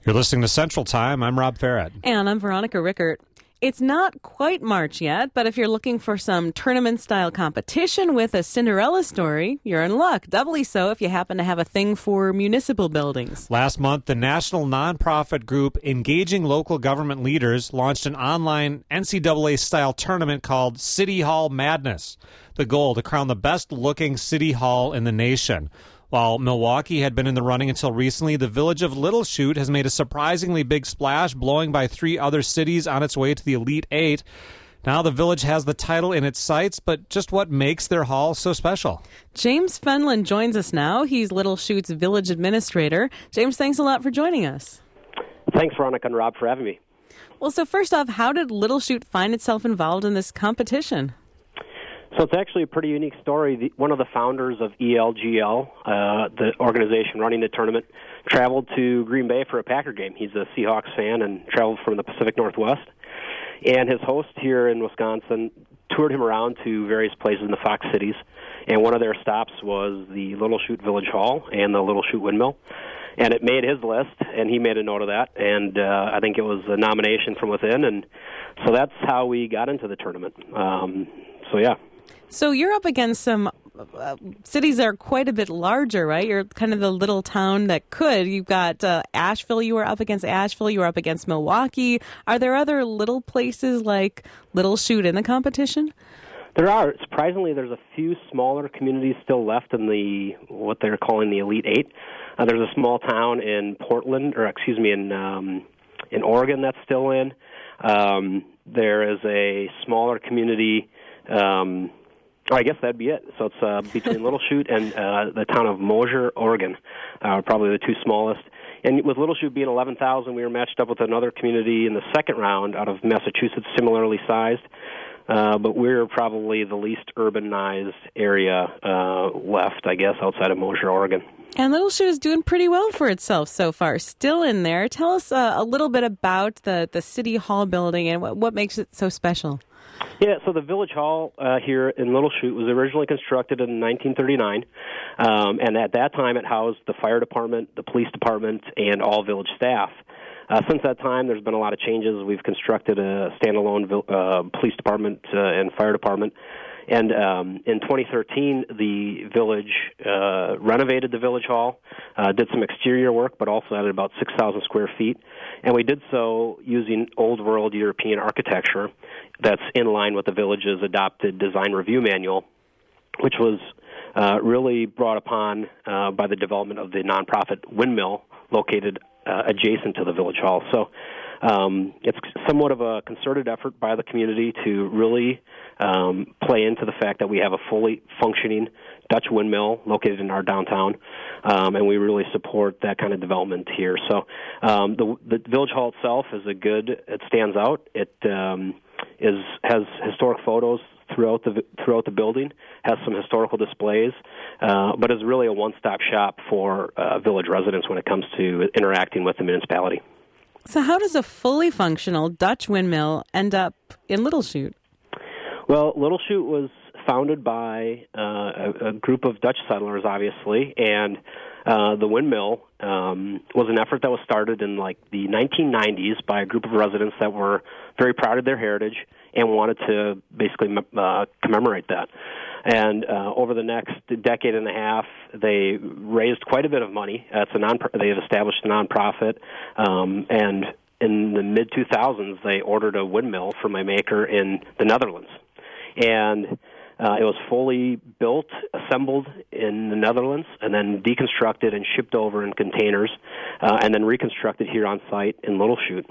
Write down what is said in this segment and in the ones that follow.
You're listening to Central Time. I'm Rob Farrett. And I'm Veronica Rickert. It's not quite March yet, but if you're looking for some tournament-style competition with a Cinderella story, you're in luck. Doubly so if you happen to have a thing for municipal buildings. Last month, the national nonprofit group Engaging Local Government Leaders launched an online NCAA-style tournament called City Hall Madness. The goal, to crown the best-looking city hall in the nation. While Milwaukee had been in the running until recently, the village of Little Chute has made a surprisingly big splash, blowing by 3 other cities on its way to the Elite Eight. Now the village has the title in its sights, but just what makes their hall so special? James Fenlon joins us now. He's Little Chute's village administrator. James, thanks a lot for joining us. Thanks, Veronica and Rob, for having me. Well, so first off, how did Little Chute find itself involved in this competition? So it's actually a pretty unique story. One of the founders of ELGL, the organization running the tournament, traveled to Green Bay for a Packer game. He's a Seahawks fan and traveled from the Pacific Northwest. And his host here in Wisconsin toured him around to various places in the Fox cities. And one of their stops was the Little Chute Village Hall and the Little Chute Windmill. And it made his list, and he made a note of that. And I think it was a nomination from within. And so that's how we got into the tournament. Yeah. So you're up against some cities that are quite a bit larger, right? You're kind of the little town that could. You've got Asheville. You were up against Asheville. You were up against Milwaukee. Are there other little places like Little Chute in the competition? There are. Surprisingly, there's a few smaller communities still left in what they're calling the Elite Eight. There's a small town in in Oregon that's still in. There is a smaller community. I guess that'd be it. So it's between Little Chute and the town of Mosier, Oregon, probably the two smallest. And with Little Chute being 11,000, we were matched up with another community in the second round out of Massachusetts, similarly sized. But we're probably the least urbanized area left, I guess, outside of Mosier, Oregon. And Little Chute is doing pretty well for itself so far, still in there. Tell us a little bit about the City Hall building and what makes it so special. Yeah, so the Village Hall here in Little Chute was originally constructed in 1939, and at that time it housed the fire department, the police department, and all village staff. Since that time, there's been a lot of changes. We've constructed a standalone police department and fire department. And in 2013, the village renovated the Village Hall, did some exterior work, but also added about 6,000 square feet. And we did so using old world European architecture that's in line with the village's adopted design review manual, which was really brought upon by the development of the nonprofit windmill located adjacent to the Village Hall. So it's somewhat of a concerted effort by the community to really play into the fact that we have a fully functioning Dutch windmill located in our downtown, and we really support that kind of development here. So the Village Hall itself it stands out. It has historic photos throughout the building, has some historical displays, but is really a one-stop shop for village residents when it comes to interacting with the municipality. So how does a fully functional Dutch windmill end up in Little Chute? Well, Little Chute was founded by a group of Dutch settlers, obviously, and the windmill was an effort that was started in the 1990s by a group of residents that were very proud of their heritage and wanted to basically commemorate that. And over the next decade and a half, they raised quite a bit of money. They had established a nonprofit, and in the mid-2000s, they ordered a windmill from a maker in the Netherlands. And it was fully built, assembled in the Netherlands, and then deconstructed and shipped over in containers, and then reconstructed here on site in Little Chute.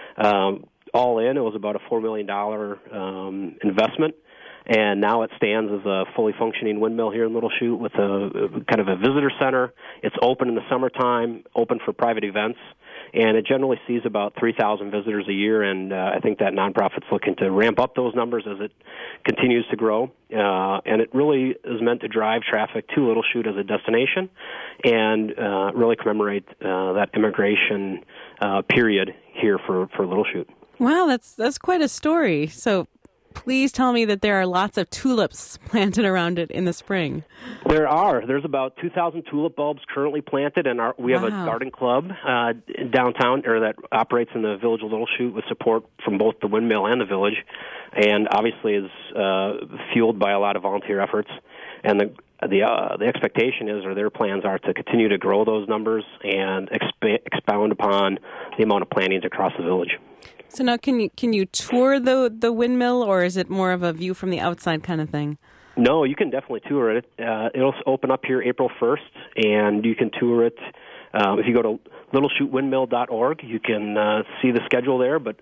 All in, it was about a $4 million investment. And now it stands as a fully functioning windmill here in Little Chute with a kind of a visitor center. It's open in the summertime, open for private events, and it generally sees about 3,000 visitors a year, and I think that nonprofit's looking to ramp up those numbers as it continues to grow. And it really is meant to drive traffic to Little Chute as a destination and really commemorate that immigration period here for Little Chute. Wow, that's quite a story. So please tell me that there are lots of tulips planted around it in the spring. There are. There's about 2,000 tulip bulbs currently planted, and we have a garden club downtown, or that operates in the Village of Little Chute with support from both the windmill and the village, and obviously is fueled by a lot of volunteer efforts. And the expectation is, or their plans are, to continue to grow those numbers and expound upon the amount of plantings across the village. So now, can you tour the windmill, or is it more of a view from the outside kind of thing? No, you can definitely tour it. It'll open up here April 1st, and you can tour it. If you go to littlechutewindmill.org, you can see the schedule there. But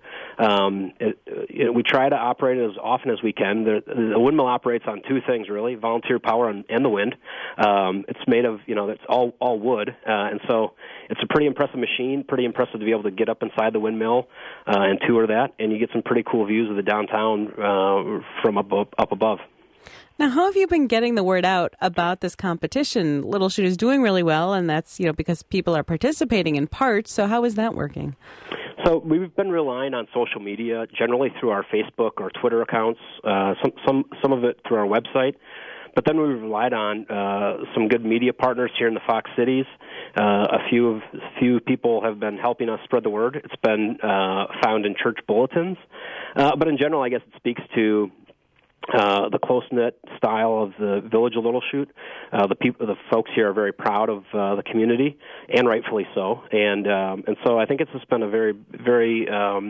we try to operate it as often as we can. The windmill operates on two things, really: volunteer power and the wind. It's made of, it's all wood, and so it's a pretty impressive machine. Pretty impressive to be able to get up inside the windmill and tour that, and you get some pretty cool views of the downtown from up above. Now, how have you been getting the word out about this competition? Little Chute is doing really well, and that's because people are participating in part. So how is that working? So we've been relying on social media, generally through our Facebook or Twitter accounts, some of it through our website. But then we've relied on some good media partners here in the Fox Cities. A few people have been helping us spread the word. It's been found in church bulletins. But in general, I guess it speaks to the close-knit style of the Village of Little Chute. The folks here are very proud of the community, and rightfully so. And so I think it's just been a very, very,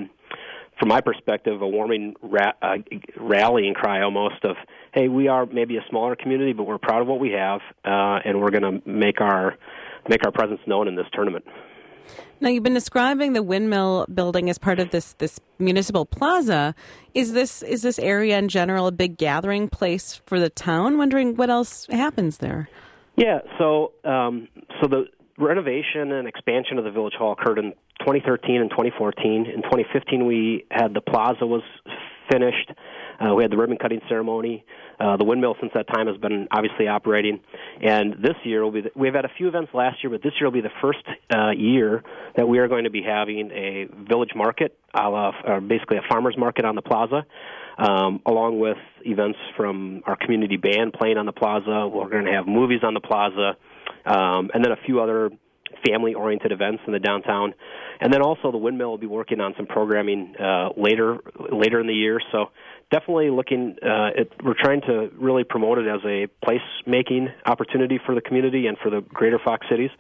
from my perspective, a warming rallying cry almost of, hey, we are maybe a smaller community, but we're proud of what we have, and we're going to make our presence known in this tournament. Now, you've been describing the windmill building as part of this municipal plaza. Is this area in general a big gathering place for the town? Wondering what else happens there. Yeah, so the renovation and expansion of the Village Hall occurred in 2013 and 2014. In 2015, we had the plaza was finished. We had the ribbon cutting ceremony. The windmill since that time has been obviously operating. And this year we've had a few events last year, but this year will be the first year that we are going to be having a village market, basically a farmer's market on the plaza, along with events from our community band playing on the plaza. We're going to have movies on the plaza, and then a few other family-oriented events in the downtown. And then also the windmill will be working on some programming later in the year. So definitely we're trying to really promote it as a place-making opportunity for the community and for the greater Fox Cities.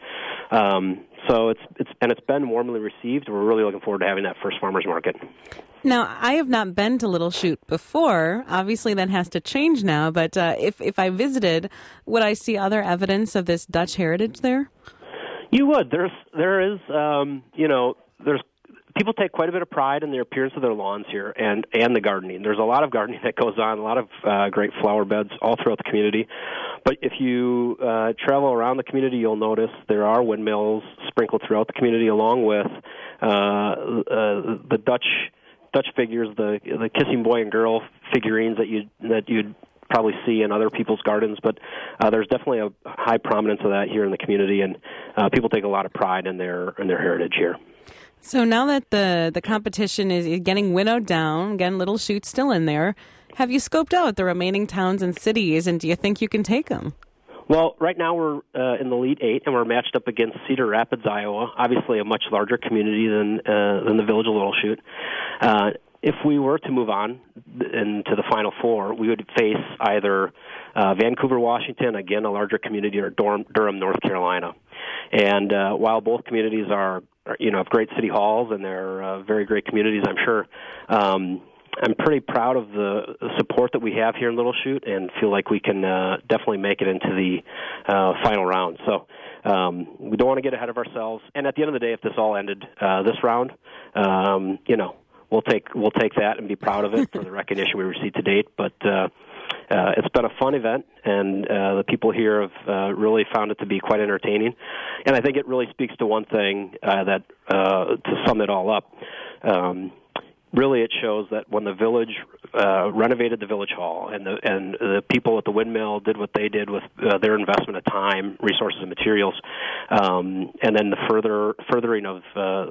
So it's been warmly received. We're really looking forward to having that first farmers market. Now, I have not been to Little Chute before. Obviously, that has to change now. But if I visited, would I see other evidence of this Dutch heritage there? You would. There's people take quite a bit of pride in the appearance of their lawns here and the gardening. There's a lot of gardening that goes on, a lot of great flower beds all throughout the community. But if you travel around the community, you'll notice there are windmills sprinkled throughout the community, along with the Dutch figures, the kissing boy and girl figurines that you'd probably see in other people's gardens, but there's definitely a high prominence of that here in the community, and people take a lot of pride in their heritage here. So now that the competition is getting winnowed down, again, Little Chute's still in there, have you scoped out the remaining towns and cities, and do you think you can take them? Well, right now we're in the Elite Eight, and we're matched up against Cedar Rapids, Iowa, obviously a much larger community than the Village of Little Chute. If we were to move on into the Final Four, we would face either Vancouver, Washington, again, a larger community, or Durham, North Carolina. And while both communities are have great city halls and they're very great communities, I'm sure, I'm pretty proud of the support that we have here in Little Chute and feel like we can definitely make it into the final round. So we don't want to get ahead of ourselves. And at the end of the day, if this all ended this round, we'll take that and be proud of it for the recognition we received to date. But it's been a fun event, and the people here have really found it to be quite entertaining. And I think it really speaks to one thing that, to sum it all up, really it shows that when the village renovated the village hall and the people at the windmill did what they did with their investment of time, resources, and materials, and then the furthering of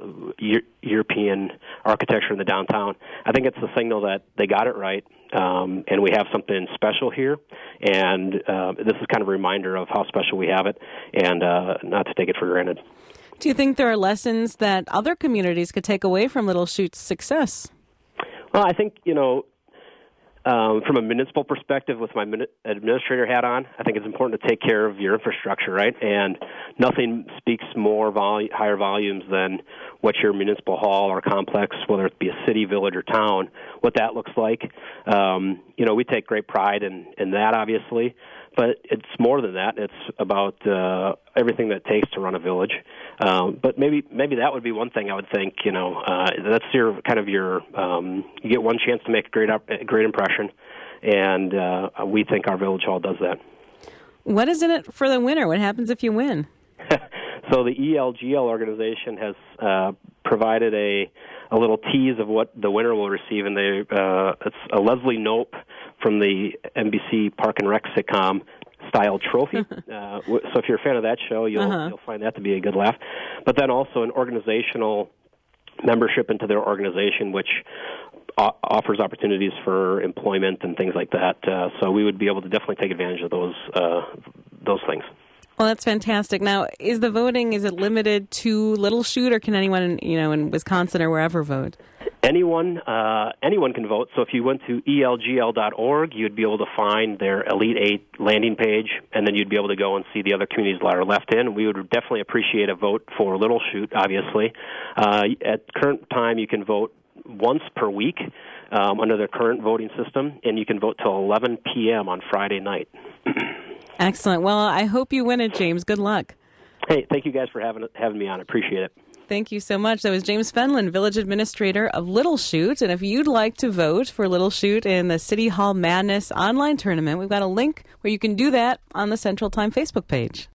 European architecture in the downtown, I think it's a signal that they got it right, and we have something special here, and this is kind of a reminder of how special we have it, and not to take it for granted. Do you think there are lessons that other communities could take away from Little Chute's success? Well, I think, from a municipal perspective, with my administrator hat on, I think it's important to take care of your infrastructure, right? And nothing speaks more higher volumes than what your municipal hall or complex, whether it be a city, village, or town, what that looks like. We take great pride in that, obviously, but it's more than that. It's about everything that it takes to run a village. But maybe that would be one thing I would think. That's your you get one chance to make a great impression, and we think our village hall does that. What is in it for the winner? What happens if you win? So the ELGL organization has provided a little tease of what the winner will receive, and it's a Leslie Knope from the NBC Park and Rec sitcom style trophy. So if you're a fan of that show, you'll find that to be a good laugh. But then also an organizational membership into their organization, which offers opportunities for employment and things like that. So we would be able to definitely take advantage of those things. Well, that's fantastic. Now, is the voting, is it limited to Little Chute, or can anyone, in Wisconsin or wherever vote? Anyone can vote. So if you went to elgl.org, you'd be able to find their Elite 8 landing page, and then you'd be able to go and see the other communities that are left in. We would definitely appreciate a vote for Little Chute, obviously. At current time, you can vote once per week under the current voting system, and you can vote till 11 p.m. on Friday night. Excellent. Well, I hope you win it, James. Good luck. Hey, thank you guys for having me on. I appreciate it. Thank you so much. That was James Fenlon, Village Administrator of Little Chute. And if you'd like to vote for Little Chute in the City Hall Madness online tournament, we've got a link where you can do that on the Central Time Facebook page.